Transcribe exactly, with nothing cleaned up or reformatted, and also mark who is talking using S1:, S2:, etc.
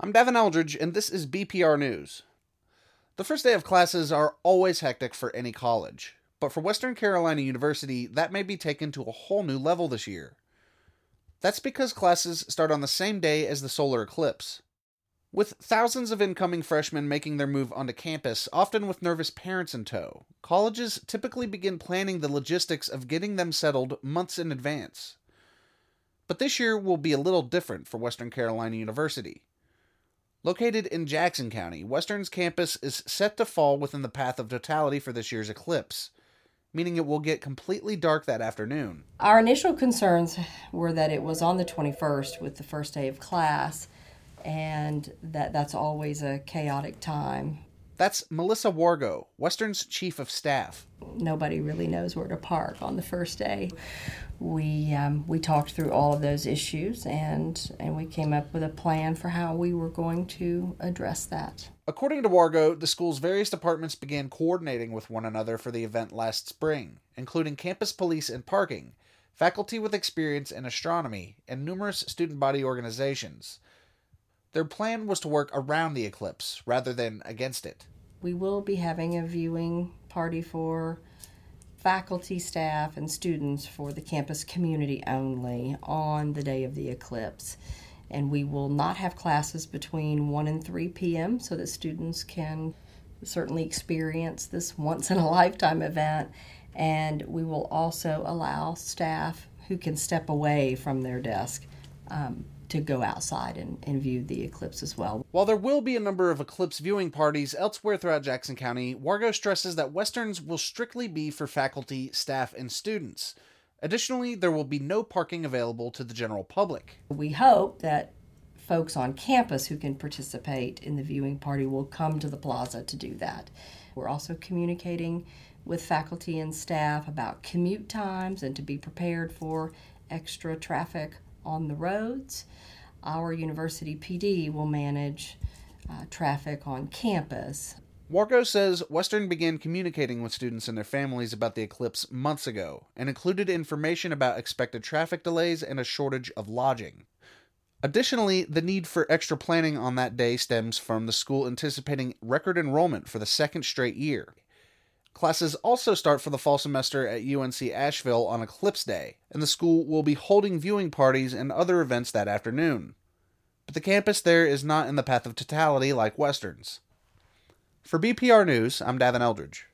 S1: I'm Davin Eldridge, and this is B P R News. The first day of classes are always hectic for any college, but for Western Carolina University, that may be taken to a whole new level this year. That's because classes start on the same day as the solar eclipse. With thousands of incoming freshmen making their move onto campus, often with nervous parents in tow, colleges typically begin planning the logistics of getting them settled months in advance. But this year will be a little different for Western Carolina University. Located in Jackson County, Western's campus is set to fall within the path of totality for this year's eclipse, meaning it will get completely dark that afternoon.
S2: Our initial concerns were that it was on the twenty-first with the first day of class, and that that's always a chaotic time.
S1: That's Melissa Wargo, Western's chief of staff.
S2: Nobody really knows where to park on the first day. We um, we talked through all of those issues, and, and we came up with a plan for how we were going to address that.
S1: According to Wargo, the school's various departments began coordinating with one another for the event last spring, including campus police and parking, faculty with experience in astronomy, and numerous student body organizations. Their plan was to work around the eclipse rather than against it.
S2: We will be having a viewing party for faculty, staff, and students for the campus community only on the day of the eclipse. And we will not have classes between one and three p.m. so that students can certainly experience this once-in-a-lifetime event. And we will also allow staff who can step away from their desk um, to go outside and, and view the eclipse as well.
S1: While there will be a number of eclipse viewing parties elsewhere throughout Jackson County, Wargo stresses that Westerns will strictly be for faculty, staff, and students. Additionally, there will be no parking available to the general public.
S2: We hope that folks on campus who can participate in the viewing party will come to the plaza to do that. We're also communicating with faculty and staff about commute times and to be prepared for extra traffic on the roads. Our university P D will manage uh, traffic on campus.
S1: Wargo says Western began communicating with students and their families about the eclipse months ago, and included information about expected traffic delays and a shortage of lodging. Additionally, the need for extra planning on that day stems from the school anticipating record enrollment for the second straight year. Classes also start for the fall semester at U N C Asheville on Eclipse Day, and the school will be holding viewing parties and other events that afternoon. But the campus there is not in the path of totality like Western's. For B P R News, I'm Davin Eldridge.